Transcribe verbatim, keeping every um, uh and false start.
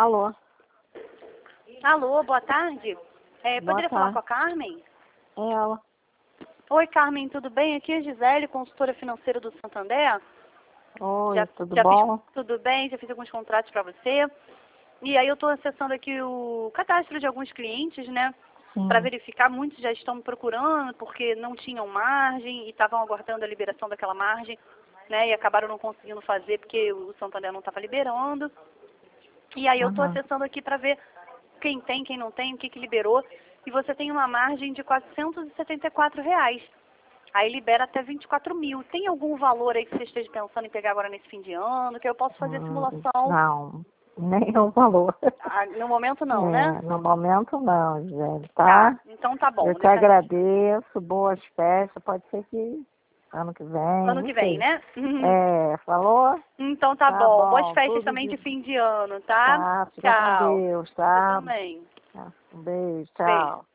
Alô? Alô, boa tarde. É, Boa poderia falar tarde. com a Carmen? É ela. Oi, Carmen, tudo bem? Aqui é a Gisele, consultora financeira do Santander. Oi, Já, tudo já bom? fiz tudo bem, já fiz alguns contratos para você. E aí eu estou acessando aqui o cadastro de alguns clientes, né? Para Sim. verificar, muitos já estão me procurando porque não tinham margem e estavam aguardando a liberação daquela margem, né? E acabaram não conseguindo fazer porque o Santander não estava liberando. E aí eu estou Aham. acessando aqui para ver quem tem, quem não tem, o que, que liberou. E você tem uma margem de quatrocentos e setenta e quatro reais. Aí libera até vinte e quatro mil. Tem algum valor aí que você esteja pensando em pegar agora nesse fim de ano? Que eu posso fazer a Hum, simulação? não, nenhum valor. Ah, no momento não, né? É, no momento não, gente, Tá, tá? então tá Eu bom. te Deixa... agradeço, boas festas, pode ser que ano que vem, Ano não que vem, sei. né? É, falou? Então tá Tá bom. Boas bom, festas tudo também de... de fim de ano, tá? Tá, fica com Tchau. Deus, Você tá? também. Tá, um beijo, Beijo. tchau.